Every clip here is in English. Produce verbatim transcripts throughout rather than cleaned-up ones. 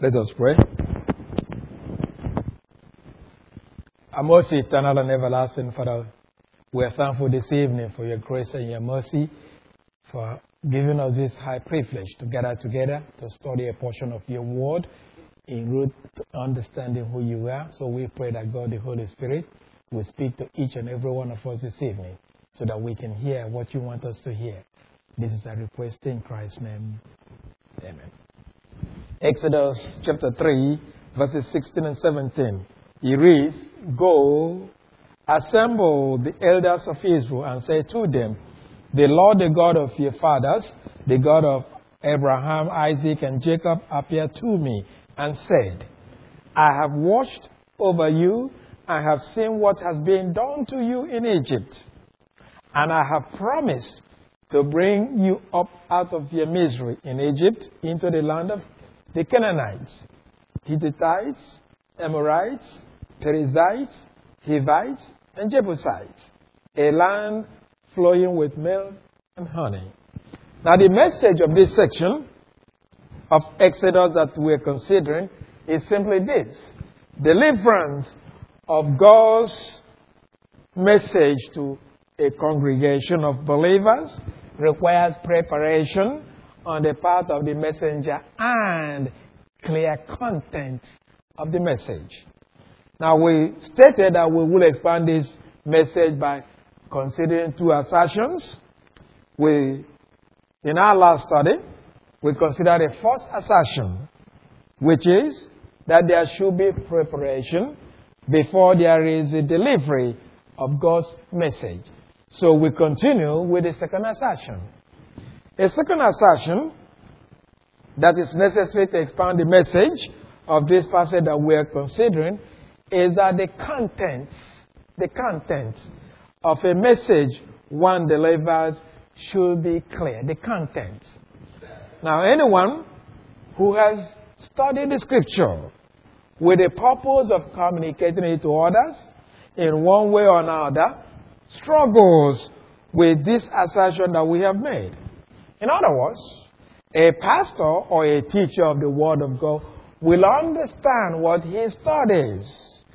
Let us pray. Our most eternal and everlasting Father, we are thankful this evening for your grace and your mercy, for giving us this high privilege to gather together to study a portion of your word in root to understanding who you are. So we pray that God, the Holy Spirit, will speak to each and every one of us this evening so that we can hear what you want us to hear. This is a request in Christ's name. Amen. Exodus chapter three, verses sixteen and seventeen. He reads, "Go, assemble the elders of Israel and say to them, the Lord, the God of your fathers, the God of Abraham, Isaac, and Jacob, appeared to me and said, I have watched over you and have seen what has been done to you in Egypt. And I have promised to bring you up out of your misery in Egypt into the land of the Canaanites, Hittites, Amorites, Perizzites, Hivites, and Jebusites, a land flowing with milk and honey." Now, the message of this section of Exodus that we're considering is simply this: deliverance of God's message to a congregation of believers requires preparation on the part of the messenger and clear content of the message. Now, we stated that we will expand this message by considering two assertions. We, in our last study, we considered the first assertion, which is that there should be preparation before there is a delivery of God's message. So we continue with the second assertion. A second assertion that is necessary to expand the message of this passage that we are considering is that the contents, the contents of a message one delivers should be clear. The contents. Now, anyone who has studied the scripture with the purpose of communicating it to others in one way or another struggles with this assertion that we have made. In other words, a pastor or a teacher of the Word of God will understand what he studies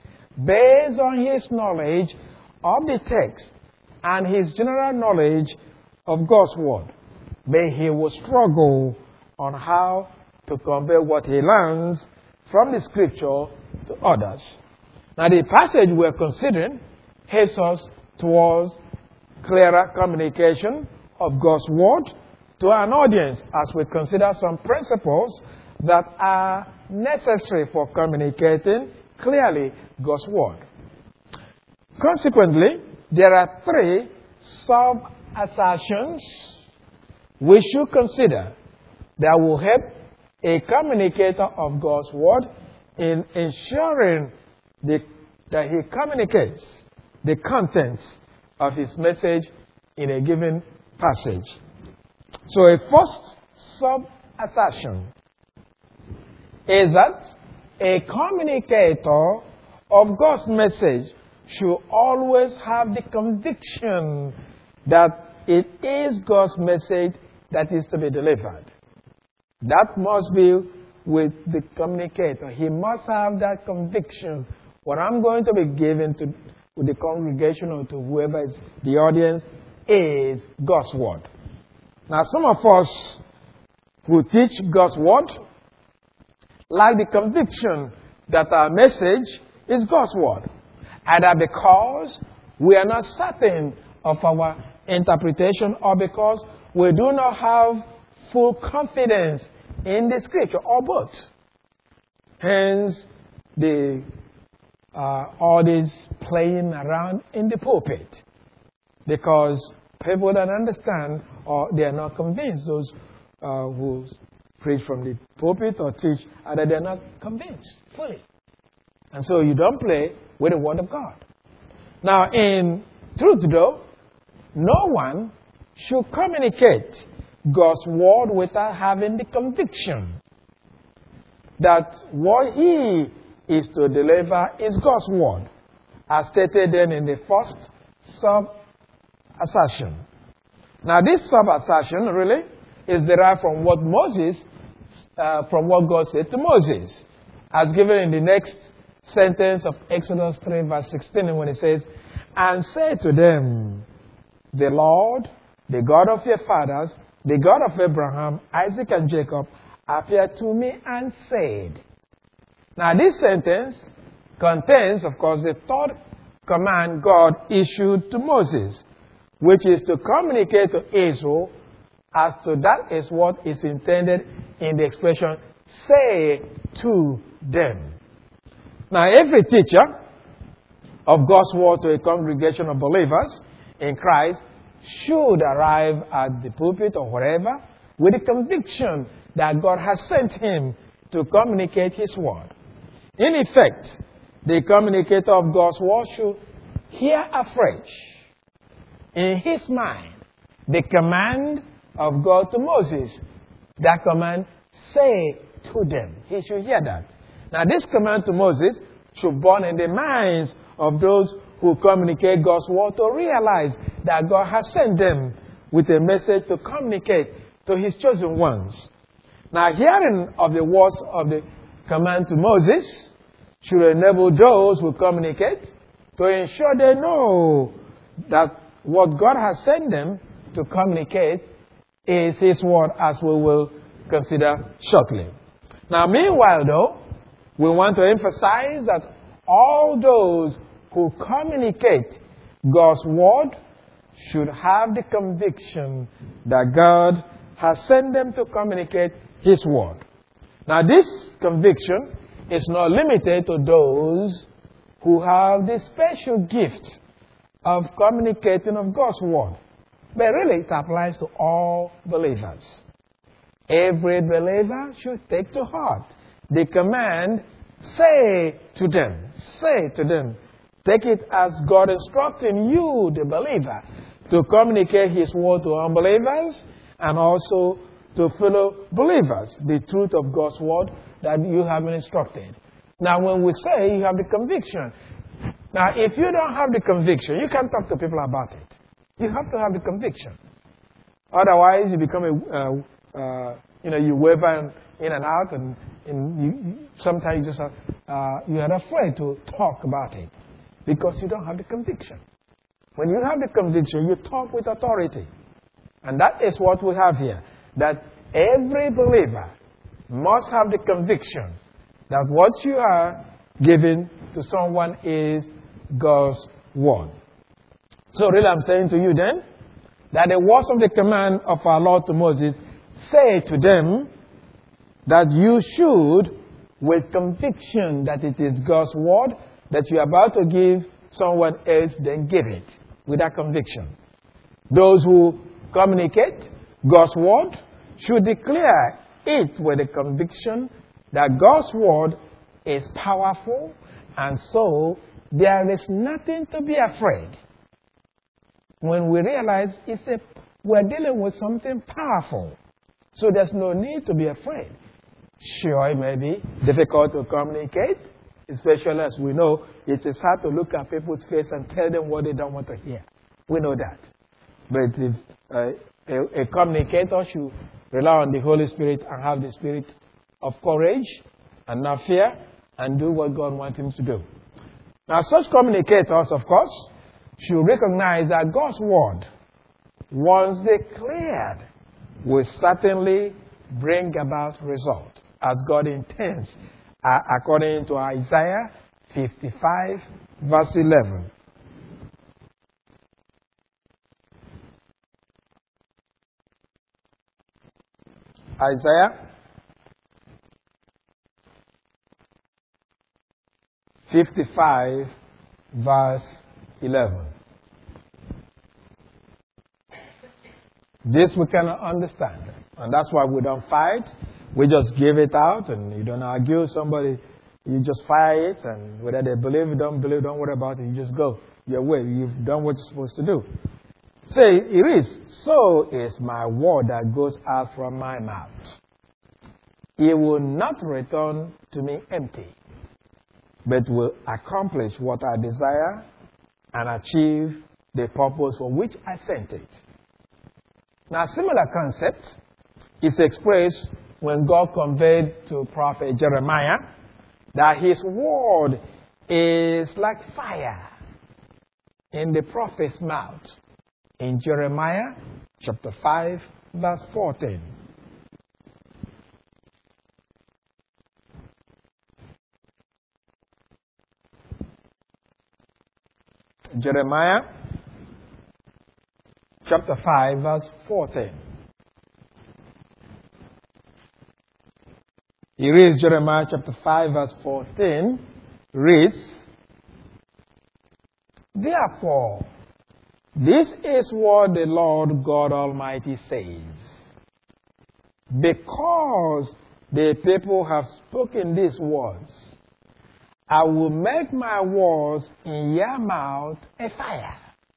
based on his knowledge of the text and his general knowledge of God's Word. But he will struggle on how to convey what he learns from the Scripture to others. Now, the passage we are considering helps us towards clearer communication of God's Word to an audience as we consider some principles that are necessary for communicating clearly God's Word. Consequently, there are three sub-assertions we should consider that will help a communicator of God's Word in ensuring the, that he communicates the contents of his message in a given passage. So a first sub-assertion is that a communicator of God's message should always have the conviction that it is God's message that is to be delivered. That must be with the communicator. He must have that conviction. What I'm going to be giving to, to the congregation or to whoever is the audience is God's Word. Now, some of us who teach God's Word lack the conviction that our message is God's Word, either because we are not certain of our interpretation or because we do not have full confidence in the Scripture, or both. Hence, the uh, all this playing around in the pulpit, because people don't understand or they are not convinced. Those uh, who preach from the pulpit or teach, either they're not convinced fully. And so you don't play with the Word of God. Now, in truth though, no one should communicate God's Word without having the conviction that what he is to deliver is God's Word, as stated then in the first sub-assertion. Now, this sub-assertion really is derived from what Moses uh, from what God said to Moses, as given in the next sentence of Exodus three, verse sixteen, when it says, "And say to them, the Lord, the God of your fathers, the God of Abraham, Isaac, and Jacob, appeared to me and said." Now, this sentence contains, of course, the third command God issued to Moses, which is to communicate to Israel as to that is what is intended in the expression, "say to them." Now, every teacher of God's word to a congregation of believers in Christ should arrive at the pulpit or wherever with the conviction that God has sent him to communicate his word. In effect, the communicator of God's word should hear afresh in his mind the command of God to Moses. That command, "say to them." He should hear that. Now, this command to Moses should burn in the minds of those who communicate God's word to realize that God has sent them with a message to communicate to his chosen ones. Now, hearing of the words of the command to Moses should enable those who communicate to ensure they know that what God has sent them to communicate is his word, as we will consider shortly. Now, meanwhile, though, we want to emphasize that all those who communicate God's word should have the conviction that God has sent them to communicate his word. Now, this conviction is not limited to those who have the special gift of communicating of God's word, but really it applies to all believers. Every believer should take to heart the command, "say to them." Say to them. Take it as God instructing you, the believer, to communicate his word to unbelievers and also to fellow believers, the truth of God's word that you have been instructed. Now, when we say you have the conviction, now, if you don't have the conviction, you can't talk to people about it. You have to have the conviction. Otherwise, you become a, uh, uh, you know, you waver in and out, and, and you, you, sometimes you just uh, you are afraid to talk about it because you don't have the conviction. When you have the conviction, you talk with authority. And that is what we have here. That every believer must have the conviction that what you are giving to someone is God's word. So really I'm saying to you then, that the words of the command of our Lord to Moses, "say to them," that you should, with conviction that it is God's word that you are about to give someone else, then give it with that conviction. Those who communicate God's word should declare it with the conviction that God's word is powerful, and so there is nothing to be afraid. When we realize it's a, we're dealing with something powerful, so there's no need to be afraid. Sure, it may be difficult to communicate, especially as we know it is hard to look at people's face and tell them what they don't want to hear. We know that. But if uh, a, a communicator should rely on the Holy Spirit and have the spirit of courage and not fear and do what God wants him to do. Now, such communicators, of course, should recognize that God's word, once declared, will certainly bring about result, as God intends, uh, according to Isaiah fifty-five, verse eleven. Isaiah fifty-five, verse eleven. This we cannot understand. And that's why we don't fight. We just give it out, and you don't argue. Somebody, you just fire it, and whether they believe it, don't believe, don't worry about it. You just go your way. You've done what you're supposed to do. Say, it is, so is my word that goes out from my mouth. It will not return to me empty, but will accomplish what I desire and achieve the purpose for which I sent it. Now, a similar concept is expressed when God conveyed to prophet Jeremiah that his word is like fire in the prophet's mouth. In Jeremiah chapter five, verse fourteen. Jeremiah chapter five, verse fourteen. He reads Jeremiah chapter five, verse fourteen, reads, "Therefore, this is what the Lord God Almighty says. Because the people have spoken these words, I will make my words in your mouth a fire,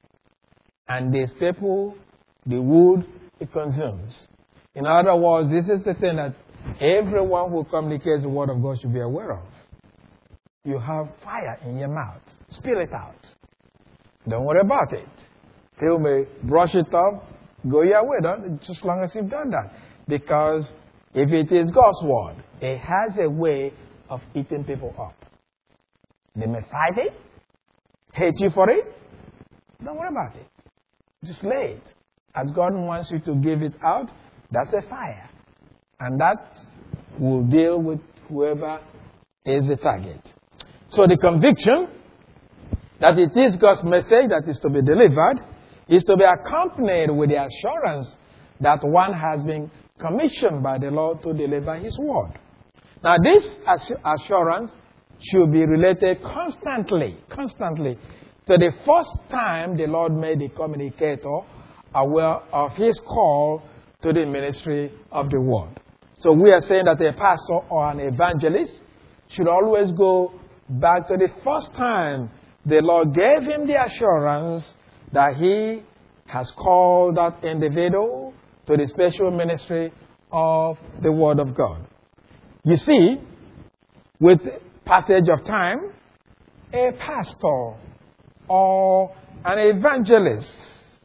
and these people, the wood it consumes." In other words, this is the thing that everyone who communicates the word of God should be aware of. You have fire in your mouth. Spill it out. Don't worry about it. People may brush it off, go your way, don't, just as long as you've done that. Because if it is God's word, it has a way of eating people up. They may fight it, hate you for it. Don't worry about it. Just lay it. As God wants you to give it out, that's a fire. And that will deal with whoever is the target. So the conviction that it is God's message that is to be delivered is to be accompanied with the assurance that one has been commissioned by the Lord to deliver His word. Now this assurance should be related constantly, constantly to the first time the Lord made the communicator aware of His call to the ministry of the word. So we are saying that a pastor or an evangelist should always go back to the first time the Lord gave him the assurance that He has called that individual to the special ministry of the Word of God. You see, with passage of time, a pastor or an evangelist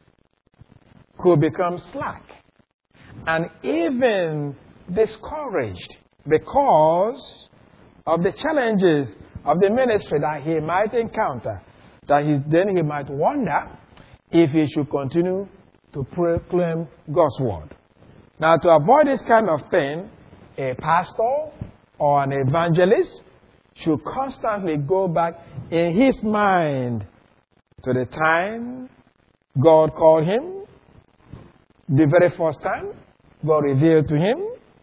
could become slack and even discouraged because of the challenges of the ministry that he might encounter, that he, then he might wonder if he should continue to proclaim God's word. Now, to avoid this kind of thing, a pastor or an evangelist should constantly go back in his mind to the time God called him, the very first time God revealed to him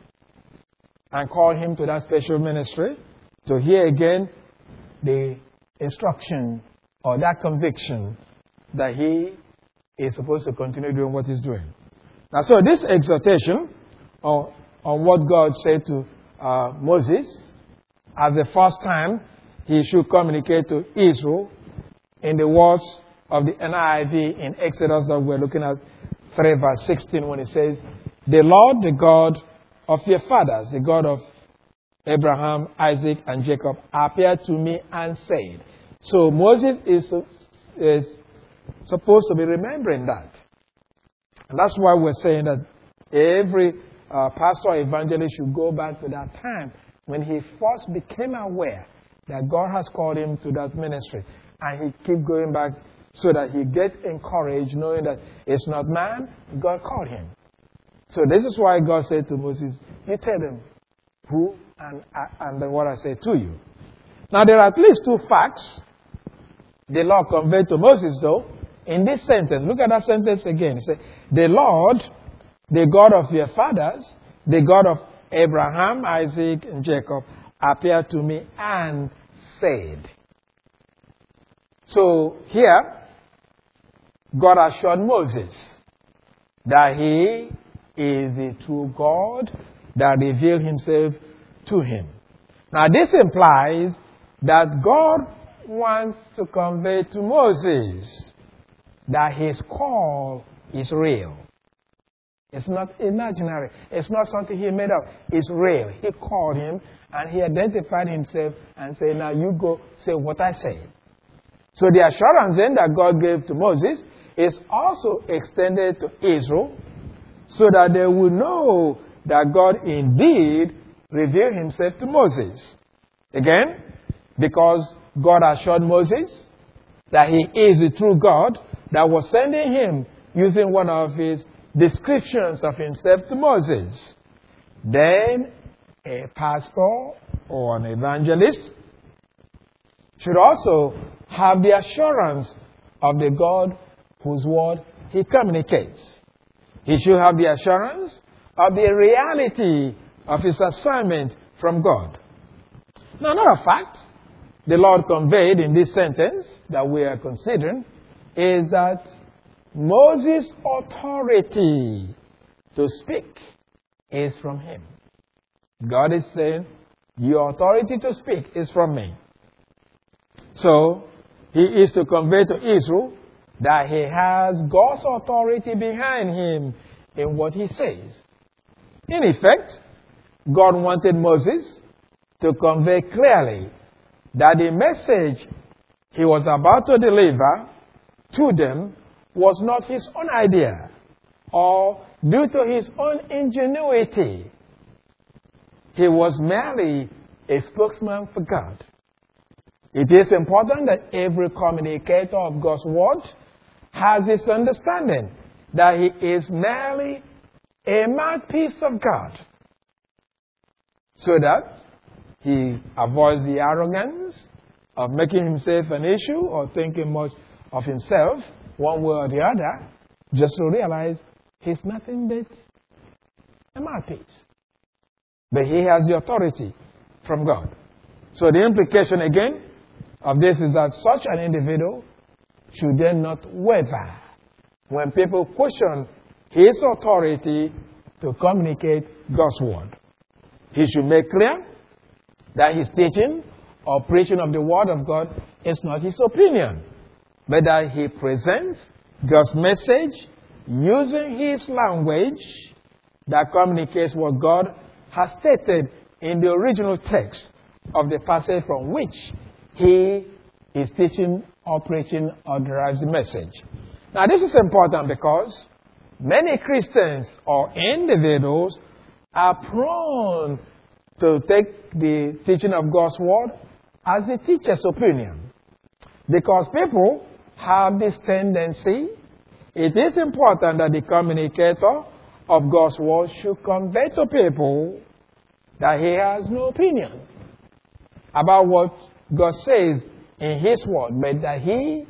and called him to that special ministry, to hear again the instruction or that conviction that he is supposed to continue doing what he's doing. Now, so this exhortation on, on what God said to uh, Moses as the first time he should communicate to Israel in the words of the N I V in Exodus that we're looking at three verse sixteen, when it says, "The Lord, the God of your fathers, the God of Abraham, Isaac, and Jacob, appeared to me and said." So Moses is, is supposed to be remembering that. And that's why we're saying that every uh, pastor or evangelist should go back to that time when he first became aware that God has called him to that ministry. And he keep going back so that he gets encouraged, knowing that it's not man, God called him. So this is why God said to Moses, you tell them who and, and then what I say to you. Now there are at least two facts the Lord conveyed to Moses, though, in this sentence. Look at that sentence again. He said, "The Lord, the God of your fathers, the God of Abraham, Isaac, and Jacob, appeared to me and said." So here, God assured Moses that He is the true God that revealed Himself to him. Now this implies that God wants to convey to Moses that his call is real. It's not imaginary. It's not something he made up. It's real. He called him and he identified himself and said, now you go say what I say. So the assurance then that God gave to Moses is also extended to Israel so that they will know that God indeed revealed himself to Moses. Again, because God assured Moses that he is the true God that was sending him using one of his descriptions of himself to Moses. Then a pastor or an evangelist should also have the assurance of the God whose word he communicates. He should have the assurance of the reality of his assignment from God. Now, another fact the Lord conveyed in this sentence that we are considering is that Moses' authority to speak is from him. God is saying, your authority to speak is from me. So, he is to convey to Israel that he has God's authority behind him in what he says. In effect, God wanted Moses to convey clearly that the message he was about to deliver to them was not his own idea or due to his own ingenuity. He was merely a spokesman for God. It is important that every communicator of God's word has this understanding that he is merely a mouthpiece of God, so that he avoids the arrogance of making himself an issue or thinking much of himself one way or the other, just to realize he's nothing but a mouthpiece. But he has the authority from God. So the implication again of this is that such an individual should then not waver when people question his authority to communicate God's word. He should make clear that his teaching or preaching of the word of God is not his opinion, but that he presents God's message using his language that communicates what God has stated in the original text of the passage from which he is teaching or preaching or derives the message. Now, this is important because many Christians or individuals are prone to take the teaching of God's word as the teacher's opinion. Because people have this tendency, it is important that the communicator of God's word should convey to people that he has no opinion about what God says in his word, but that he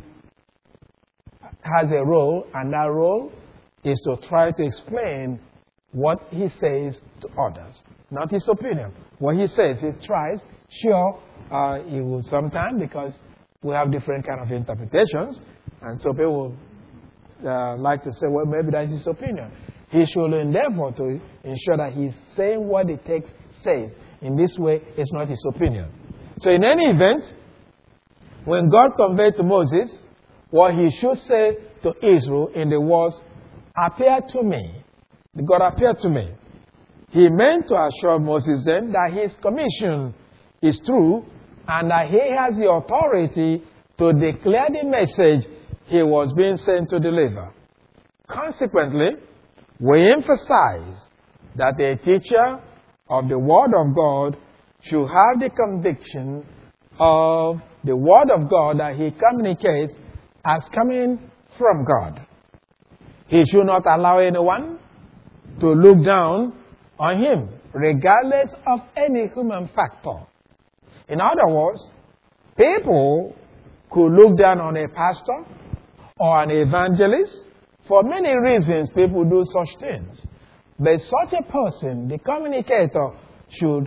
has a role, and that role is to try to explain what he says to others, not his opinion. What he says, he tries. Sure, uh, he will sometimes, because we have different kind of interpretations, and so people uh, like to say, well, maybe that's his opinion. He should endeavor to ensure that he's saying what the text says. In this way, it's not his opinion. So in any event, when God conveyed to Moses what he should say to Israel in the words, appear to me, God appeared to me, he meant to assure Moses then that his commission is true and that he has the authority to declare the message he was being sent to deliver. Consequently, we emphasize that a teacher of the Word of God should have the conviction of the Word of God that he communicates as coming from God. He should not allow anyone to look down on him, regardless of any human factor. In other words, people could look down on a pastor or an evangelist. For many reasons, people do such things. But such a person, the communicator, should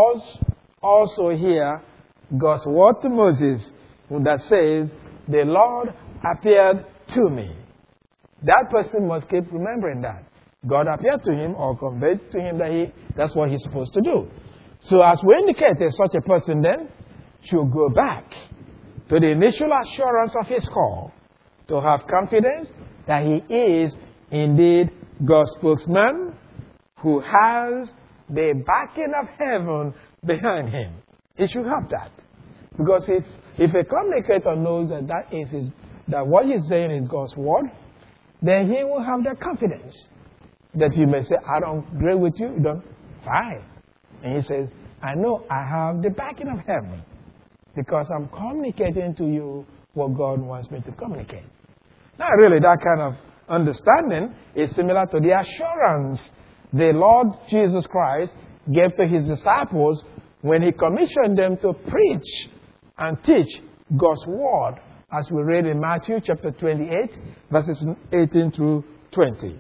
also hear God's word to Moses that says, the Lord appeared to me. That person must keep remembering that. God appeared to him or conveyed to him that he, that's what he's supposed to do. So as we indicated, such a person then should go back to the initial assurance of his call, to have confidence that he is indeed God's spokesman who has the backing of heaven behind him. He should have that. Because if, if a communicator knows that, that, is his, that what he's saying is God's word, then he will have that confidence that you may say, I don't agree with you. You don't. Fine. And he says, I know I have the backing of heaven because I'm communicating to you what God wants me to communicate. Now, really, that kind of understanding is similar to the assurance the Lord Jesus Christ gave to his disciples when he commissioned them to preach and teach God's word, as we read in Matthew chapter twenty-eight, verses eighteen through twenty.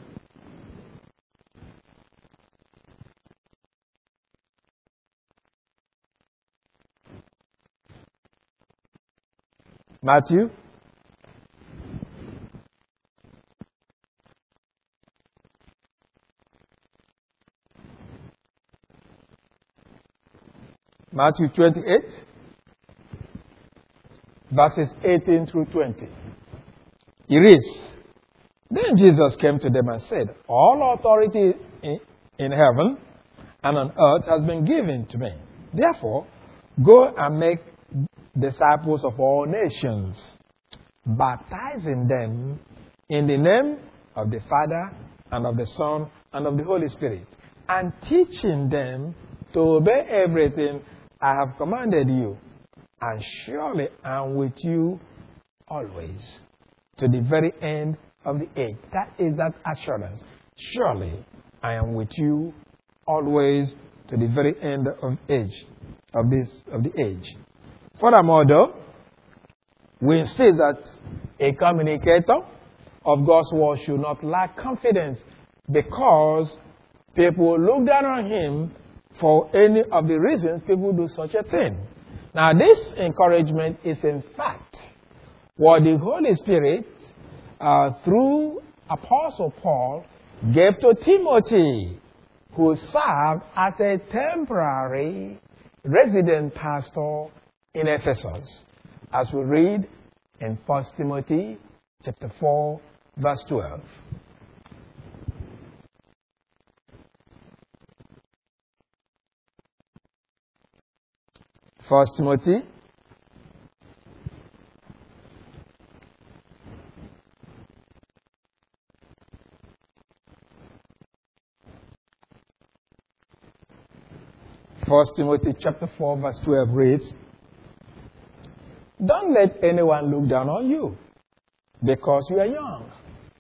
Matthew Matthew twenty-eight, verses eighteen through twenty. It reads, Then Jesus came to them and said, All authority in, in heaven and on earth has been given to me. Therefore, go and make disciples of all nations, baptizing them in the name of the Father and of the Son and of the Holy Spirit, and teaching them to obey everything I have commanded you. And surely I am with you always, to the very end of the age. That is that assurance. Surely I am with you always, to the very end of age, of this of the age. Furthermore, though, we insist that a communicator of God's word should not lack confidence because people look down on him for any of the reasons people do such a thing. Now, this encouragement is in fact what the Holy Spirit, uh, through Apostle Paul, gave to Timothy, who served as a temporary resident pastor in Ephesus, as we read in First Timothy chapter four, verse twelve. First Timothy First Timothy chapter four, verse twelve reads, Don't let anyone look down on you because you are young,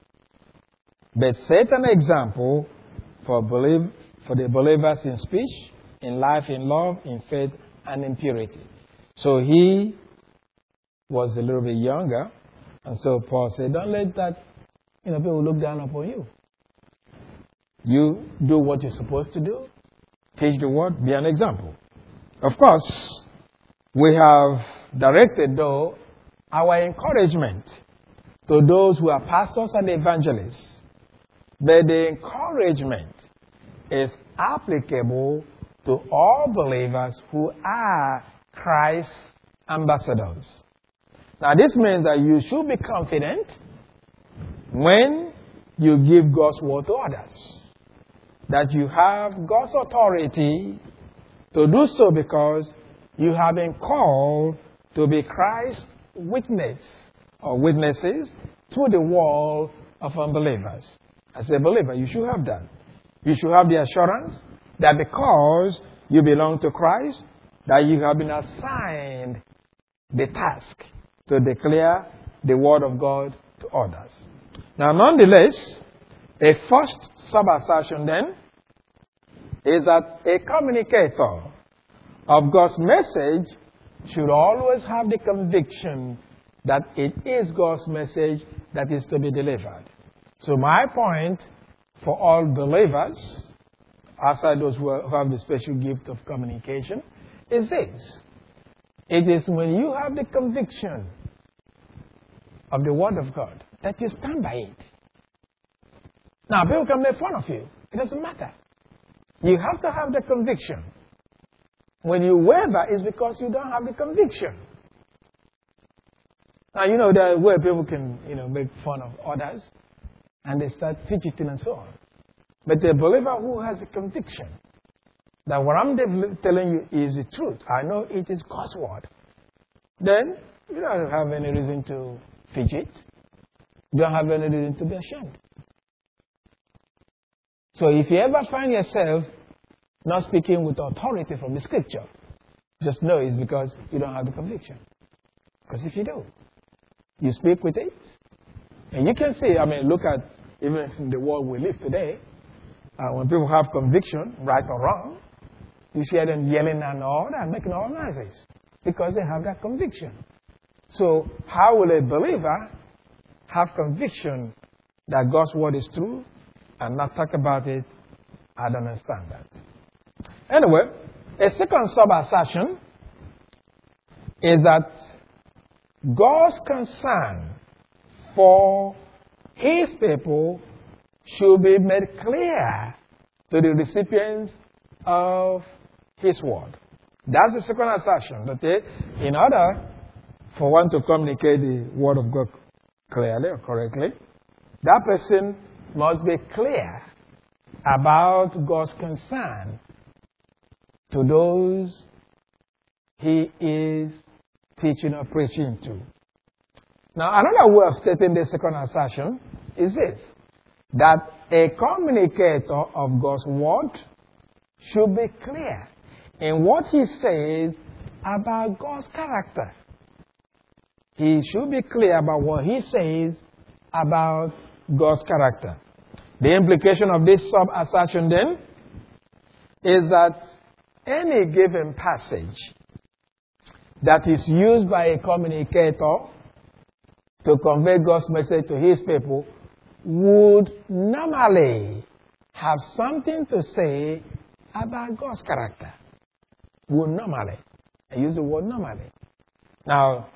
but set an example for, believe, for the believers in speech, in life, in love, in faith, and in purity. So he was a little bit younger, and so Paul said, don't let that, you know, people look down upon you. You do what you're supposed to do. Teach the word, be an example. Of course, we have directed, though, our encouragement to those who are pastors and evangelists. But the encouragement is applicable to all believers who are Christ's ambassadors. Now, this means that you should be confident when you give God's word to others, that you have God's authority to do so because you have been called to be Christ's witness or witnesses to the world of unbelievers. As a believer, you should have that. You should have the assurance that because you belong to Christ, that you have been assigned the task to declare the word of God to others. Now, nonetheless, a first sub-assertion then is that a communicator of God's message should always have the conviction that it is God's message that is to be delivered. So my point for all believers, aside those who have the special gift of communication, is this. It is when you have the conviction of the Word of God that you stand by it. Now, people can make fun of you. It doesn't matter. You have to have the conviction. When you waver, it's because you don't have the conviction. Now, you know, there are where people can, you know, make fun of others, and they start fidgeting and so on. But the believer who has a conviction that what I'm telling you is the truth, I know it is God's word, then you don't have any reason to fidget. You don't have any reason to be ashamed. So if you ever find yourself not speaking with authority from the scripture, just know it's because you don't have the conviction. Because if you do, you speak with it. And you can see, I mean, look at even in the world we live today, uh, when people have conviction, right or wrong, you see them yelling and all that, making all noises, because they have that conviction. So how will a believer have conviction that God's word is true and not talk about it? I don't understand that. Anyway, a second sub-assertion is that God's concern for His people should be made clear to the recipients of His word. That's the second assertion. Okay? In order for one to communicate the word of God clearly or correctly, that person must be clear about God's concern to those he is teaching or preaching to. Now, another way of stating the second assertion is this, that a communicator of God's word should be clear in what he says about God's character. He should be clear about what he says about God's character. The implication of this sub-assertion then is that any given passage that is used by a communicator to convey God's message to his people would normally have something to say about God's character. Would normally. I use the word normally. Now,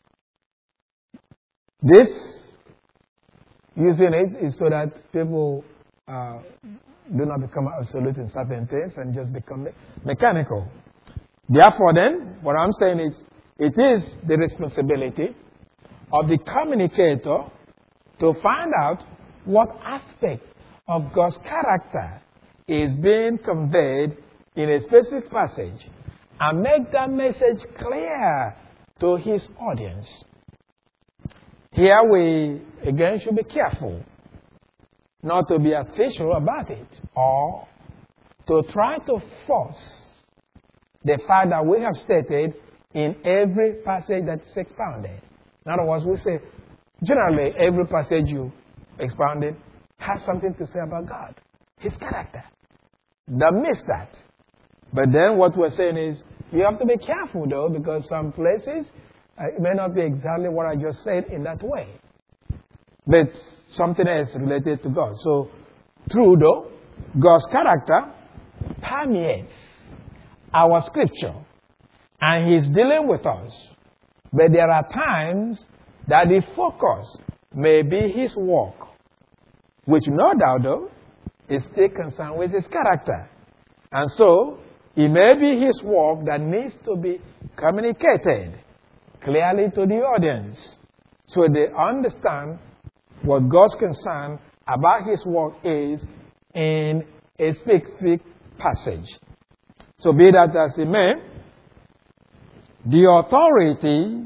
this using it is so that people uh, do not become absolute in certain things and just become me- mechanical. Therefore then, what I'm saying is, it is the responsibility of the communicator to find out what aspect of God's character is being conveyed in a specific passage and make that message clear to his audience. Here we, again, should be careful not to be official about it or to try to force the fact that we have stated in every passage that's expounded. In other words, we say, generally, every passage you expounded has something to say about God, His character. Don't miss that. But then what we're saying is, you have to be careful, though, because some places, uh, it may not be exactly what I just said in that way. But something else related to God. So, true, though, God's character permeates our scripture. And He's dealing with us. But there are times that the focus may be His work, which no doubt, though, is still concerned with His character. And so, it may be His work that needs to be communicated clearly to the audience so they understand what God's concern about His work is in a specific passage. So be that as it may, the authority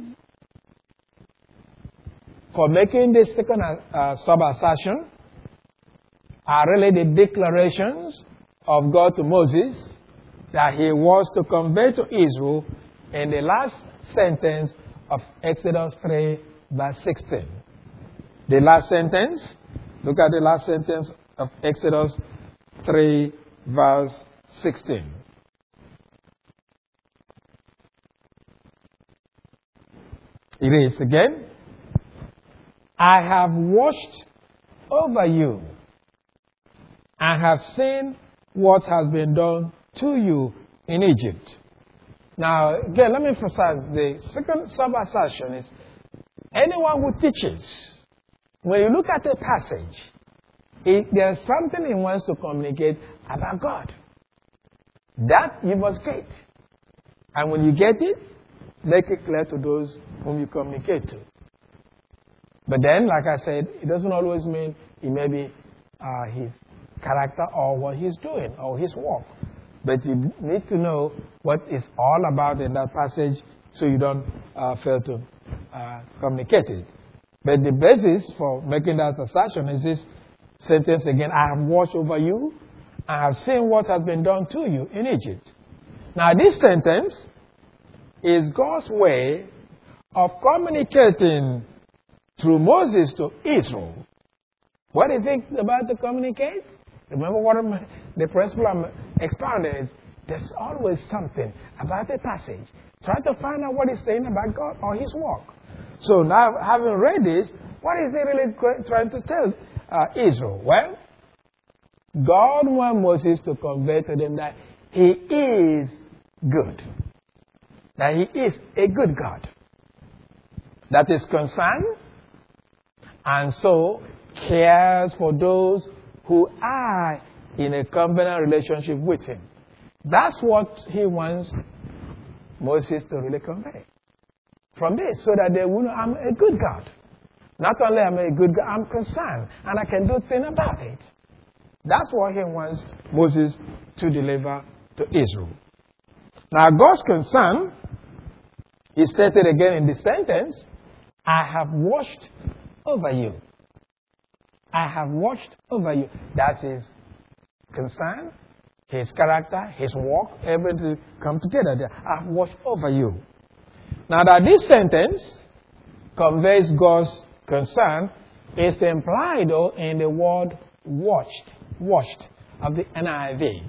for making this second uh, sub-assertion are really the declarations of God to Moses that he was to convey to Israel in the last sentence of Exodus three, verse sixteen. The last sentence, look at the last sentence of Exodus three, verse sixteen. It is again, I have watched over you and have seen what has been done to you in Egypt. Now, again, let me emphasize the second sub-assertion is anyone who teaches, when you look at a passage, it, there's something he wants to communicate about God. That you must get. And when you get it, make it clear to those whom you communicate to. But then, like I said, it doesn't always mean it may be uh, his character or what he's doing or his work. But you need to know what it's all about in that passage so you don't uh, fail to uh, communicate it. But the basis for making that assertion is this sentence again, I have watched over you I have seen what has been done to you in Egypt. Now, this sentence is God's way of communicating through Moses to Israel. What is it about to communicate? Remember what I'm, the principle I'm expounding is there's always something about a passage. Try to find out what it's saying about God or His work. So now, having read this, what is He really trying to tell uh, Israel? Well, God wants Moses to convey to them that He is good. That He is a good God. That is concerned and so cares for those who are in a covenant relationship with Him. That's what He wants Moses to really convey from this, so that they will know I'm a good God. Not only am I a good God, I'm concerned and I can do things about it. That's what He wants Moses to deliver to Israel. Now, God's concern is stated again in this sentence, I have watched over you. I have watched over you. That's His concern, His character, His work, everything come together there. I have watched over you. Now that this sentence conveys God's concern, it's implied though in the word watched, watched of the N I V.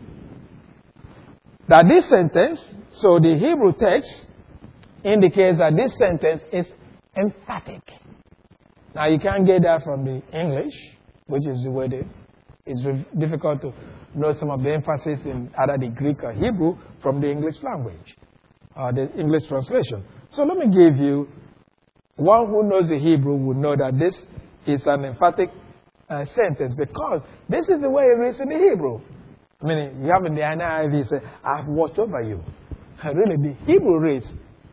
That this sentence, so the Hebrew text indicates that this sentence is emphatic. Now you can't get that from the English, which is the way they, it's difficult to know some of the emphasis in either the Greek or Hebrew from the English language, or the English translation. So let me give you, one who knows the Hebrew would know that this is an emphatic uh, sentence, because this is the way it reads in the Hebrew. I mean, you have in the N I V, say, I've watched over you. Really, the Hebrew reads,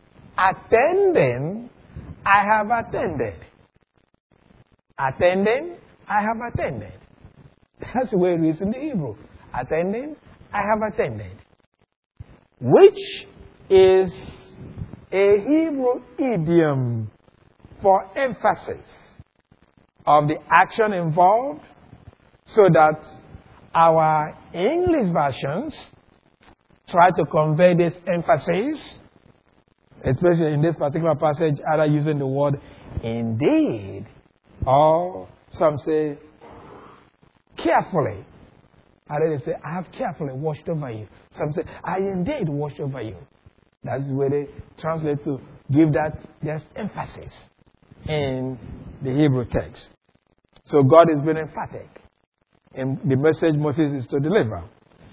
attending, I have attended. Attending, I have attended. That's the way it reads in the Hebrew. Attending, I have attended. Which is a Hebrew idiom for emphasis of the action involved, so that our English versions try to convey this emphasis, especially in this particular passage, either using the word indeed, or some say carefully. Either they say, I have carefully watched over you. Some say, I indeed watched over you. That's where they translate to give that there's emphasis in the Hebrew text. So God is being emphatic in the message Moses is to deliver.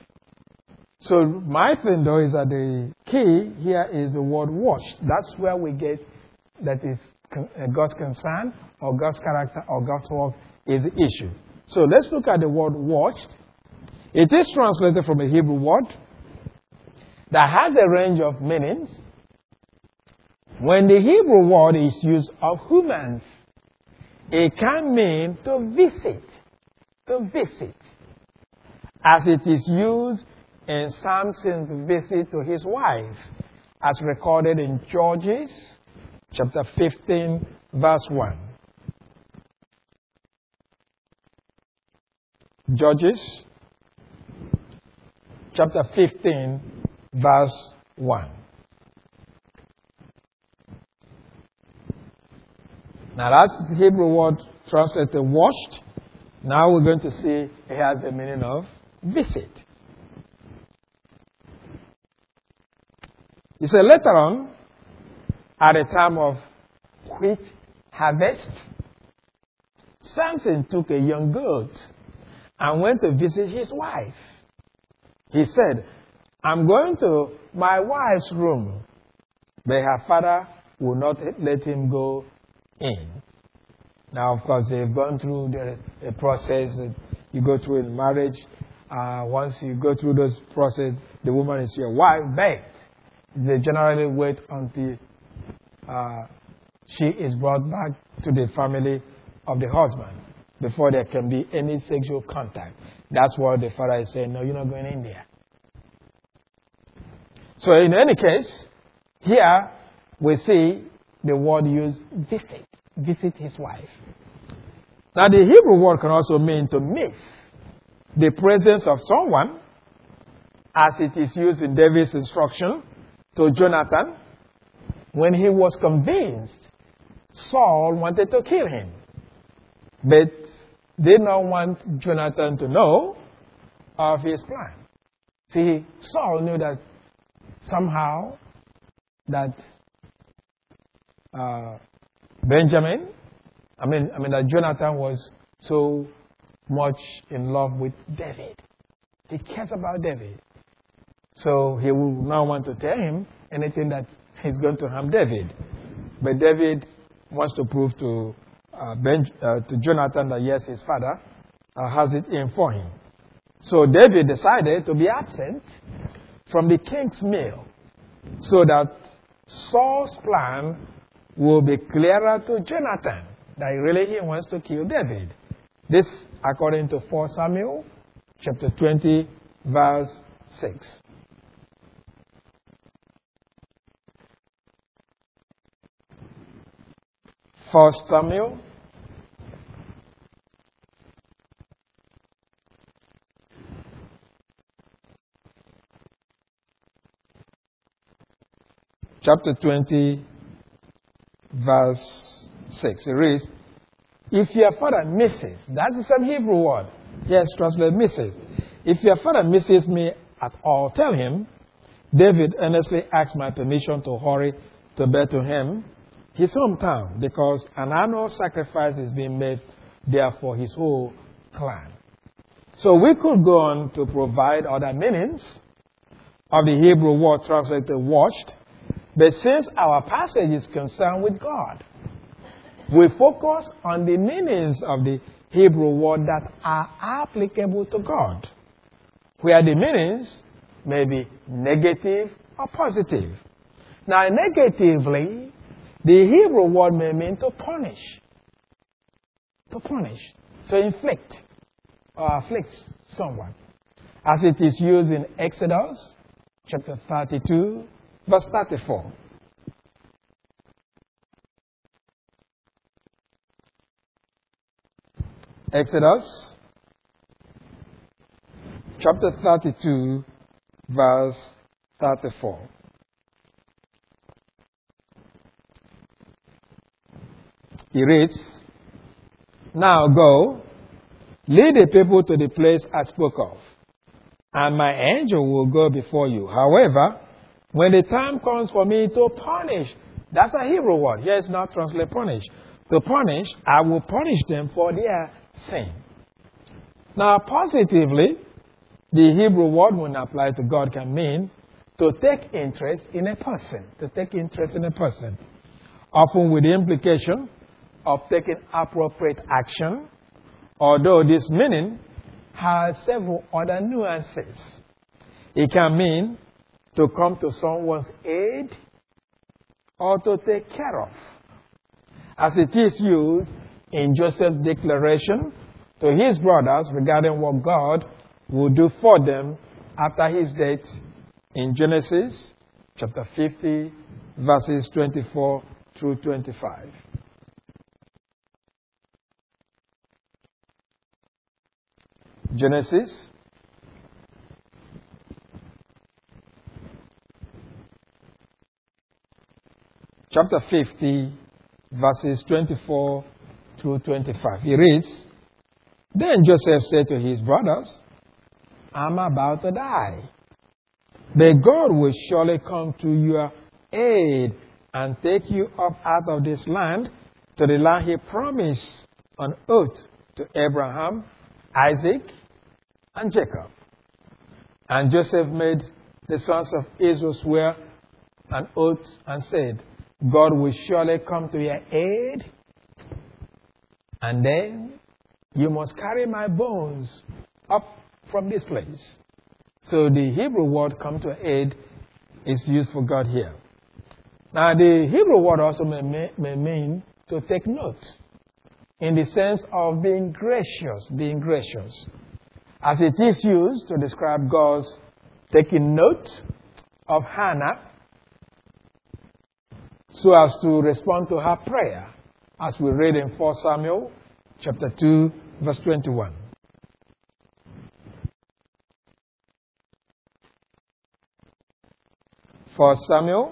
So my thing though is that the key here is the word watched. That's where we get that is God's concern or God's character or God's work is the issue. So let's look at the word watched. It is translated from a Hebrew word that has a range of meanings. When the Hebrew word is used of humans, it can mean to visit, to visit, as it is used in Samson's visit to his wife, as recorded in Judges chapter fifteen, verse one. Judges chapter fifteen, verse one. Now that's the Hebrew word translated watched. Now we're going to see it has the meaning of visit. He said later on, at the time of wheat harvest, Samson took a young goat and went to visit his wife. He said, I'm going to my wife's room, but her father will not let him go in. Now, of course, they've gone through the, the process that you go through in marriage. Uh, once you go through this process, the woman is your wife, but they generally wait until uh, she is brought back to the family of the husband before there can be any sexual contact. That's what the father is saying, no, you're not going in there. So in any case, here we see the word used visit, visit his wife. Now the Hebrew word can also mean to miss, the presence of someone, as it is used in David's instruction to Jonathan, when he was convinced Saul wanted to kill him. But did not want Jonathan to know of his plan. See, Saul knew that somehow that uh, Benjamin, I mean, I mean that Jonathan was so much in love with David. He cares about David. So he will not want to tell him anything that is going to harm David. But David wants to prove to uh, ben, uh, to Jonathan that yes, his father uh, has it in for him. So David decided to be absent from the king's meal so that Saul's plan will be clearer to Jonathan that really he wants to kill David. This according to First Samuel chapter twenty verse six. First Samuel chapter twenty verse six. It reads, if your father misses, that's the same Hebrew word. Yes, translate misses. If your father misses me at all, tell him, David earnestly asked my permission to hurry to Bethlehem, his hometown, because an annual sacrifice is being made there for his whole clan. So we could go on to provide other meanings of the Hebrew word translated watched, but since our passage is concerned with God, we focus on the meanings of the Hebrew word that are applicable to God, where the meanings may be negative or positive. Now, negatively, the Hebrew word may mean to punish, to punish, to inflict or afflict someone, as it is used in Exodus chapter thirty-two, verse thirty-four. Exodus chapter thirty-two, verse thirty-four. He reads, now go, lead the people to the place I spoke of, and my angel will go before you. However, when the time comes for me to punish, that's a Hebrew word. Here it's not translated punish. To punish, I will punish them for their sin. Now, positively, the Hebrew word when applied to God can mean to take interest in a person. To take interest in a person. Often with the implication of taking appropriate action, although this meaning has several other nuances. It can mean to come to someone's aid or to take care of, as it is used in Joseph's declaration to his brothers regarding what God will do for them after his death in Genesis chapter fifty, verses twenty-four through twenty-five. Genesis chapter fifty, verses twenty-four through twenty-five. He reads, then Joseph said to his brothers, I'm about to die, but God will surely come to your aid and take you up out of this land to the land he promised on oath to Abraham, Isaac, and Jacob. And Joseph made the sons of Israel swear an oath and said, God will surely come to your aid, and then you must carry my bones up from this place. So the Hebrew word come to aid is used for God here. Now the Hebrew word also may, may, may mean to take note, in the sense of being gracious, being gracious, as it is used to describe God's taking note of Hannah so as to respond to her prayer, as we read in First Samuel chapter two, verse twenty-one. First Samuel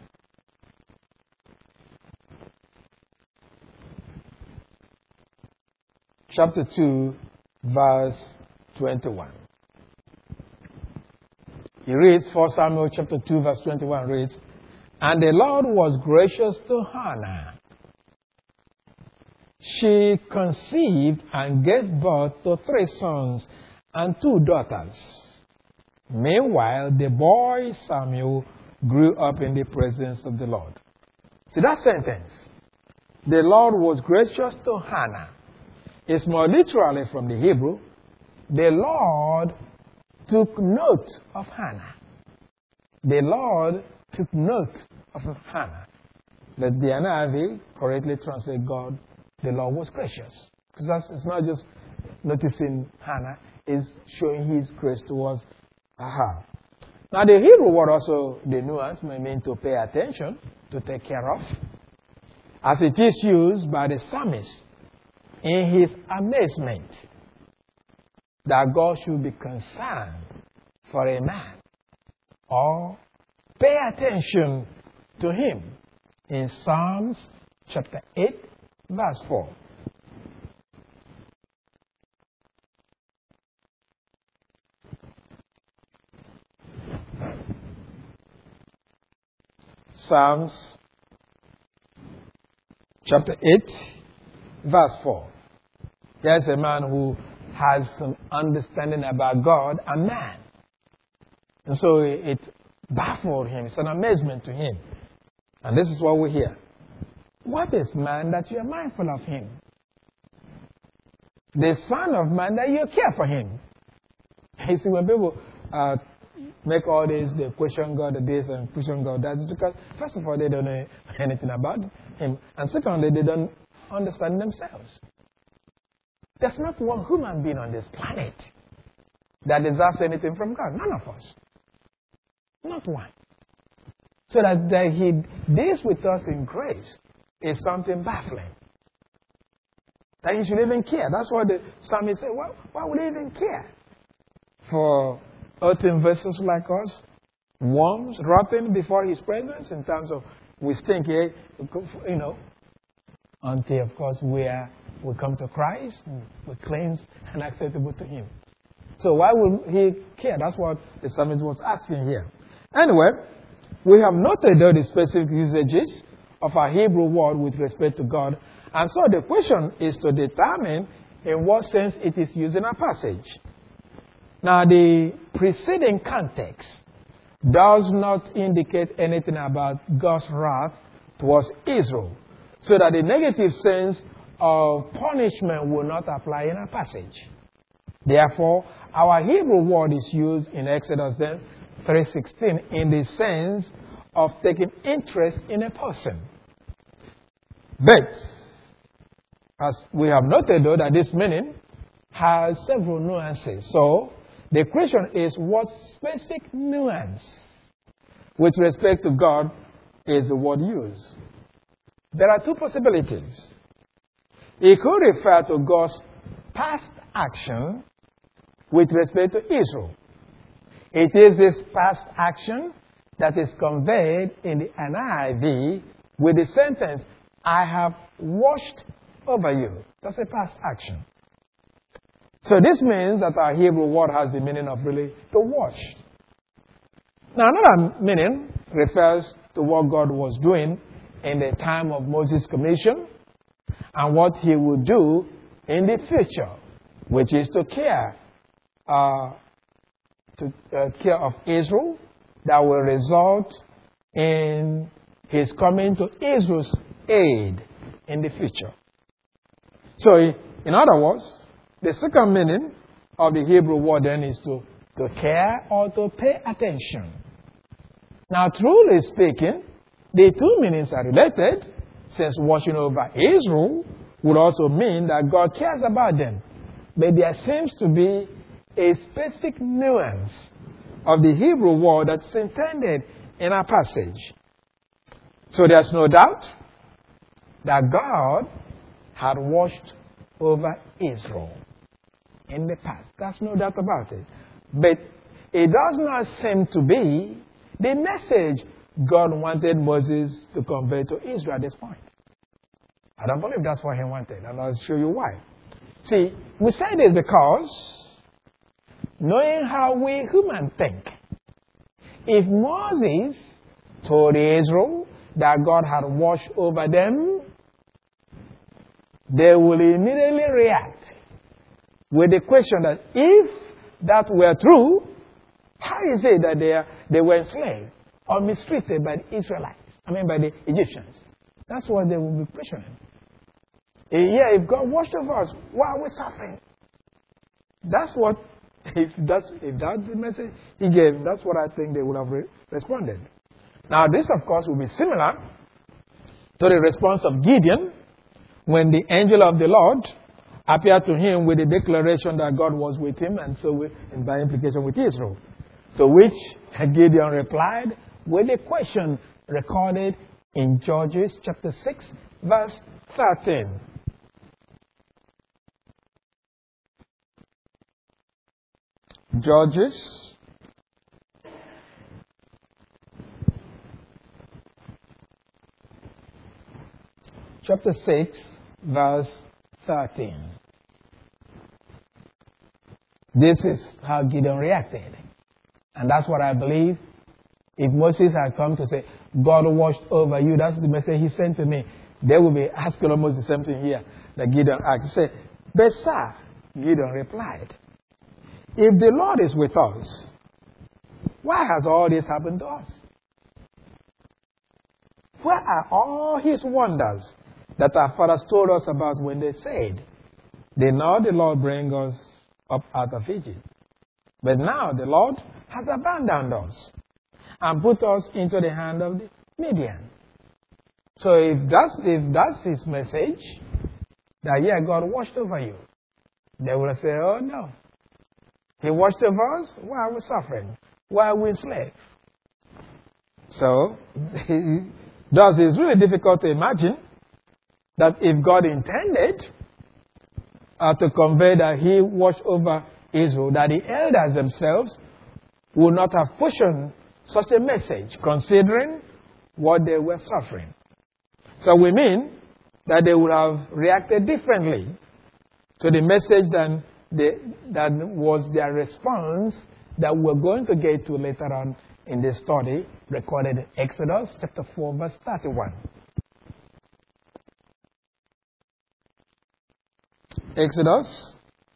chapter two, verse twenty-one. He reads, First Samuel chapter two, verse twenty-one reads, "And the Lord was gracious to Hannah. She conceived and gave birth to three sons and two daughters. Meanwhile, the boy Samuel grew up in the presence of the Lord." See that sentence? The Lord was gracious to Hannah. It's more literally from the Hebrew. The Lord took note of Hannah. The Lord took note of Hannah. Let the N I V correctly translate God, the Lord was gracious. Because that's, it's not just noticing Hannah, it's showing his grace towards her. Now the Hebrew word also, the nuance, may mean to pay attention, to take care of, as it is used by the psalmist in his amazement that God should be concerned for a man or pay attention to him in Psalms chapter eight, verse four. Psalms chapter eight, verse four. There's a man who has some understanding about God and man. And so it baffled him. It's an amazement to him. And this is what we hear. What is man that you are mindful of him? The Son of Man that you care for him. You see, when people uh, make all this, they question God this and question God that, it's because, first of all, they don't know anything about him. And secondly, they don't understand themselves. There's not one human being on this planet that deserves anything from God. None of us. Not one. So that, that he deals with us in grace is something baffling. That he should even care. That's what the psalmist said. Why, why would he even care? For earthen vessels like us, worms rotting before his presence in terms of we stink here, you know, until, of course, we are we come to Christ, we cleansed and acceptable to him. So why would he care? That's what the psalmist was asking here. Anyway, we have noted though the specific usages of our Hebrew word with respect to God. And so the question is to determine in what sense it is used in a passage. Now, the preceding context does not indicate anything about God's wrath towards Israel, so that the negative sense of punishment will not apply in a passage. Therefore, our Hebrew word is used in Exodus then three sixteen in the sense of taking interest in a person. But, as we have noted though, that this meaning has several nuances. So, the question is, what specific nuance with respect to God is the word used? There are two possibilities. It could refer to God's past action with respect to Israel. It is this past action that is conveyed in the N I V with the sentence, "I have watched over you." That's a past action. So this means that our Hebrew word has the meaning of really to watch. Now another meaning refers to what God was doing in the time of Moses' commission and what he would do in the future, which is to care, uh, to uh, care of Israel that will result in his coming to Israel's aid in the future. So, in other words, the second meaning of the Hebrew word then is to, to care or to pay attention. Now, truly speaking, the two meanings are related, since watching over Israel would also mean that God cares about them. But there seems to be a specific nuance of the Hebrew word that's intended in our passage. So there's no doubt that God had watched over Israel in the past. There's no doubt about it. But it does not seem to be the message God wanted Moses to convey to Israel at this point. I don't believe that's what he wanted, and I'll show you why. See, we say this because, knowing how we humans think, if Moses told Israel that God had watched over them, they will immediately react with the question that if that were true, how is it that they, are, they were enslaved or mistreated by the Israelites? I mean, by the Egyptians. That's what they will be questioning. Yeah, if God watched over us, why are we suffering? That's what, if that's, if that's the message he gave, that's what I think they would have re- responded. Now, this, of course, will be similar to the response of Gideon when the angel of the Lord appeared to him with the declaration that God was with him, and so with, and by implication with Israel. To which Gideon replied with a question recorded in Judges chapter six, verse thirteen. Judges chapter six, verse thirteen. This is how Gideon reacted. And that's what I believe. If Moses had come to say, God watched over you, that's the message he sent to me, they will be asking almost the same thing here that Gideon asked. He said, but sir, Gideon replied, if the Lord is with us, why has all this happened to us? Where are all his wonders that our fathers told us about when they said, did not the Lord bring us up out of Egypt? But now the Lord has abandoned us and put us into the hand of the Midian. So if that's, if that's his message, that yeah, God watched over you, they will say, oh no. He watched over us, why are we suffering? Why are we enslaved? So, thus it's really difficult to imagine that if God intended uh, to convey that he watched over Israel, that the elders themselves would not have pushed such a message, considering what they were suffering. So we mean that they would have reacted differently to the message than the, that was their response that we're going to get to later on in this study, recorded in Exodus chapter four, verse thirty-one. Exodus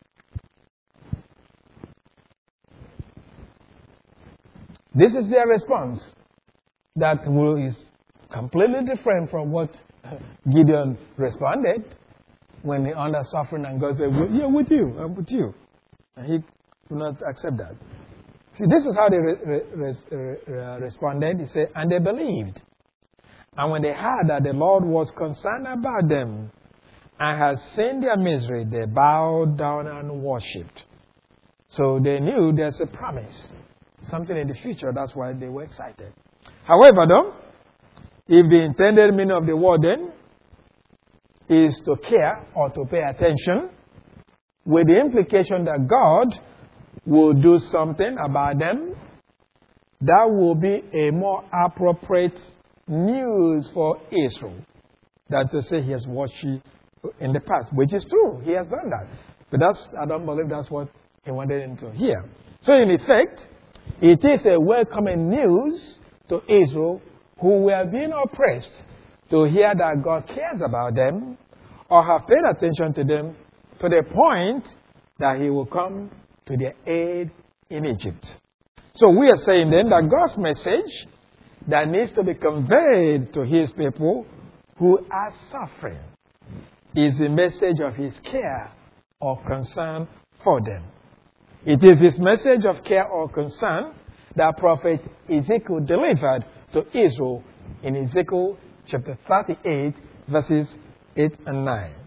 This is their response that is completely different from what Gideon responded when he under suffering, and God said, well, yeah, with you, I'm with you. And he could not accept that. See, this is how they re- re- re- responded. He said, and they believed. And when they heard that the Lord was concerned about them and had seen their misery, they bowed down and worshipped. So they knew there's a promise, something in the future. That's why they were excited. However, though, if the intended meaning of the word then is to care or to pay attention, with the implication that God will do something about them, that will be a more appropriate news for Israel than to say he has watched you in the past, which is true. He has done that. But that's, I don't believe that's what he wanted them to hear. So in effect, it is a welcoming news to Israel who were being oppressed to hear that God cares about them or have paid attention to them to the point that he will come to their aid in Egypt. So we are saying then that God's message that needs to be conveyed to his people who are suffering is the message of his care or concern for them. It is his message of care or concern that prophet Ezekiel delivered to Israel in Ezekiel chapter thirty-eight, verses eight and nine.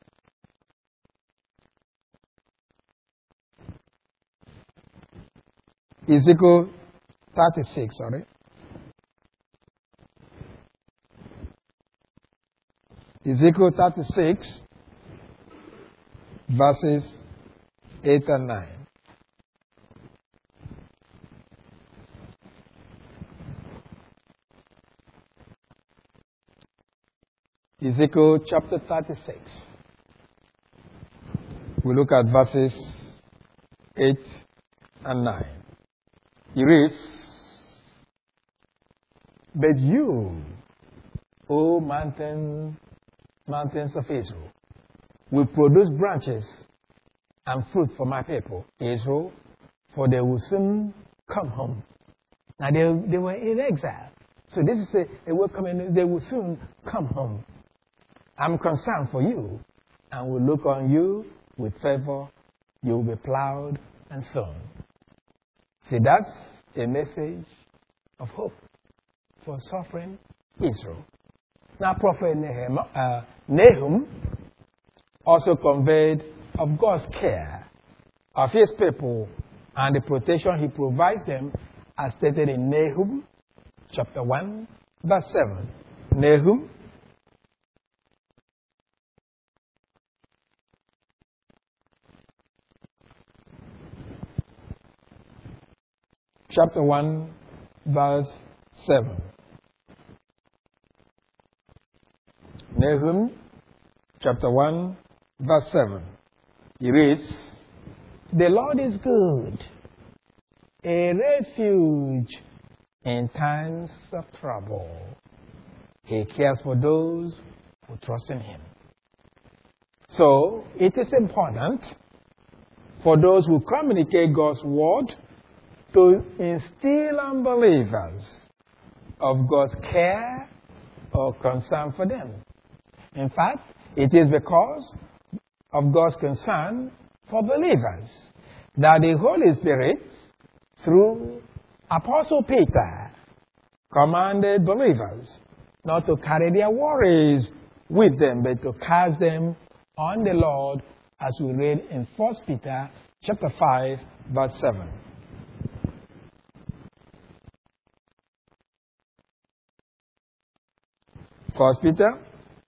Ezekiel thirty-six, sorry. Ezekiel thirty-six, verses eight and nine. Ezekiel chapter thirty-six. We look at verses eight and nine. He reads, "But you, O mountain, mountains of Israel, will produce branches and fruit for my people, Israel, for they will soon come home." Now they, they were in exile. So this is a, a welcome, they will soon come home. I'm concerned for you and will look on you with favor. You will be plowed and sown. See, that's a message of hope for suffering Israel. Now, Prophet Nahum, uh, Nahum also conveyed of God's care of his people and the protection he provides them, as stated in Nahum chapter one, verse seven. Nahum chapter one, verse seven. Nahum chapter one, verse seven. He reads, "The Lord is good, a refuge in times of trouble. He cares for those who trust in him." So, it is important for those who communicate God's word to instill on believers of God's care or concern for them. In fact, it is because of God's concern for believers that the Holy Spirit, through Apostle Peter, commanded believers not to carry their worries with them, but to cast them on the Lord, as we read in First Peter chapter five, verse seven. First Peter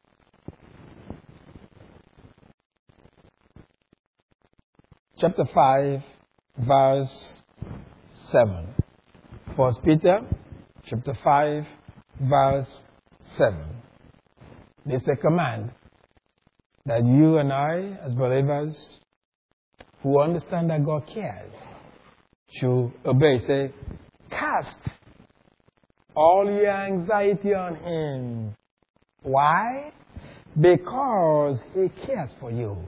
chapter five, verse seven. First Peter chapter five, verse seven. This is a command that you and I, as believers who understand that God cares, should obey. Say, "Cast all your anxiety on him." Why? Because he cares for you.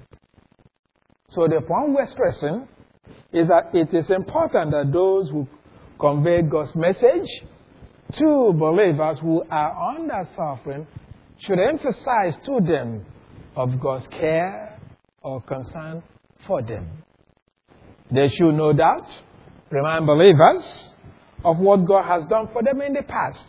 So the point we're stressing is that it is important that those who convey God's message to believers who are under suffering should emphasize to them of God's care or concern for them. They should no doubt remind believers of what God has done for them in the past,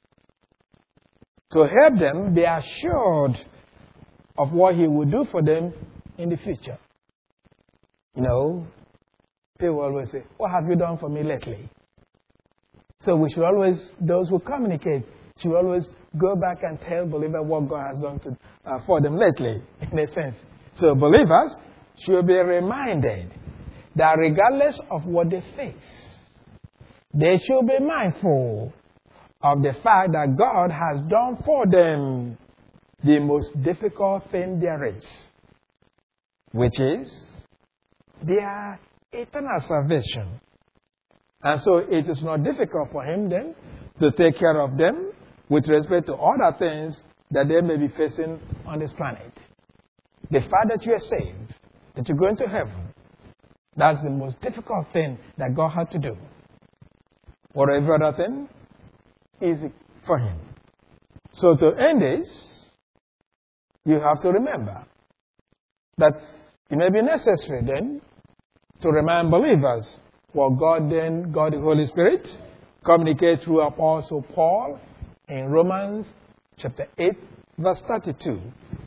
to help them be assured of what he will do for them in the future. You know, people always say, "What have you done for me lately?" So we should always, those who communicate, should always go back and tell believers what God has done to, uh, for them lately, in a sense. So believers should be reminded that regardless of what they face, they should be mindful of the fact that God has done for them the most difficult thing there is, which is their eternal salvation. And so it is not difficult for him then to take care of them with respect to other things that they may be facing on this planet. The fact that you are saved, that you're going to heaven, that's the most difficult thing that God had to do. Whatever other thing, easy for him. So to end this, you have to remember that it may be necessary then to remind believers what God then, God the Holy Spirit, communicates through Apostle Paul in Romans chapter eight, verse thirty-two.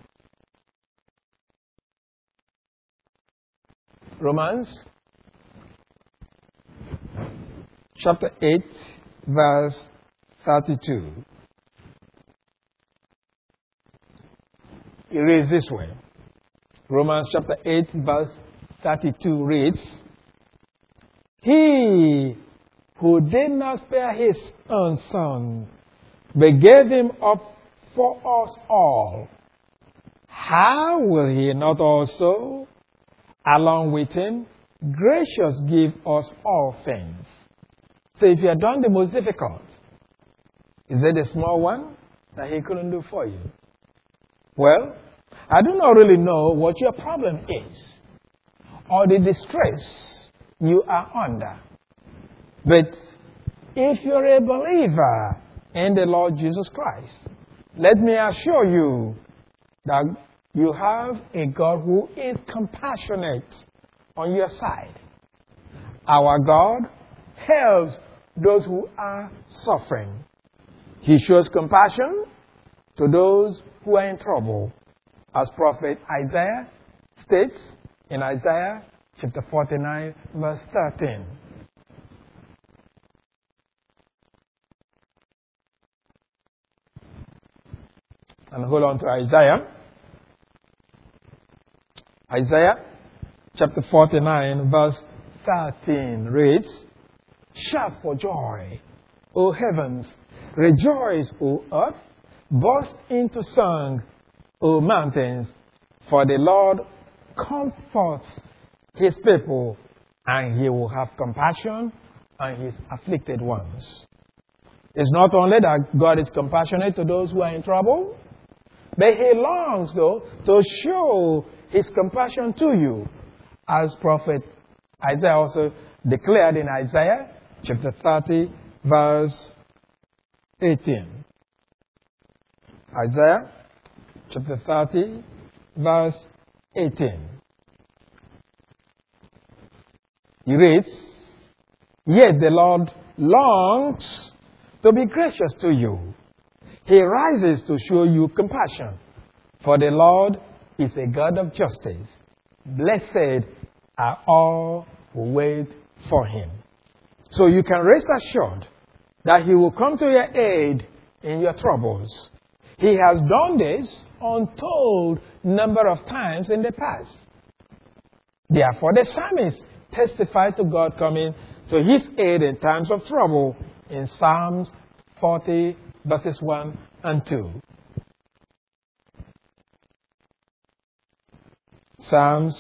Romans chapter eight, verse thirty-two. It reads this way. Romans chapter eight, verse thirty-two reads, "He who did not spare his own son, but gave him up for us all, how will he not also, along with him, graciously give us all things? So if you have done the most difficult, is it the small one that he couldn't do for you? Well, I do not really know what your problem is or the distress you are under. But if you're a believer in the Lord Jesus Christ, let me assure you that you have a God who is compassionate on your side. Our God helps those who are suffering. He shows compassion to those who are in trouble, as prophet Isaiah states in Isaiah chapter forty-nine, verse thirteen. And hold on to Isaiah. Isaiah chapter forty-nine, verse thirteen reads, "Shout for joy, O heavens, rejoice, O earth, burst into song, O mountains, for the Lord comforts his people, and he will have compassion on his afflicted ones." It's not only that God is compassionate to those who are in trouble, but he longs, though, to show his compassion to you, as prophet Isaiah also declared in Isaiah chapter thirty, verse eighteen. Isaiah chapter thirty, verse eighteen. He reads, "Yet the Lord longs to be gracious to you. He rises to show you compassion. For the Lord is a God of justice. Blessed are all who wait for him." So you can rest assured that he will come to your aid in your troubles. He has done this untold number of times in the past. Therefore, the psalmist testified to God coming to his aid in times of trouble in Psalms forty, verses one and two. Psalms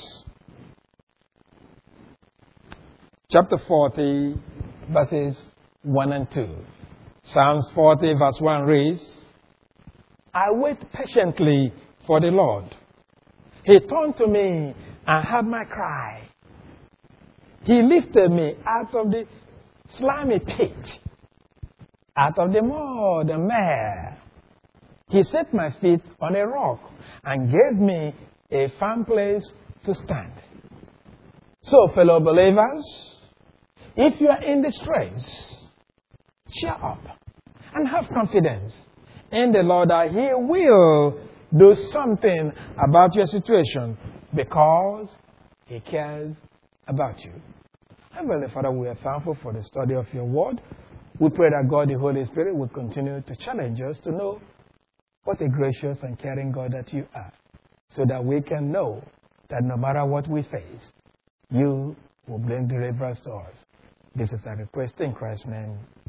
chapter forty, verses one and two. Psalms forty, verse one reads, "I wait patiently for the Lord. He turned to me and heard my cry. He lifted me out of the slimy pit, out of the mud and mire. He set my feet on a rock and gave me a firm place to stand." So, fellow believers, if you are in distress, cheer up and have confidence in the Lord that he will do something about your situation because he cares about you. Heavenly Father, we are thankful for the study of your word. We pray that God, the Holy Spirit, will continue to challenge us to know what a gracious and caring God that you are, so that we can know that no matter what we face, you will bring deliverance to us. This is our request in Christ's name.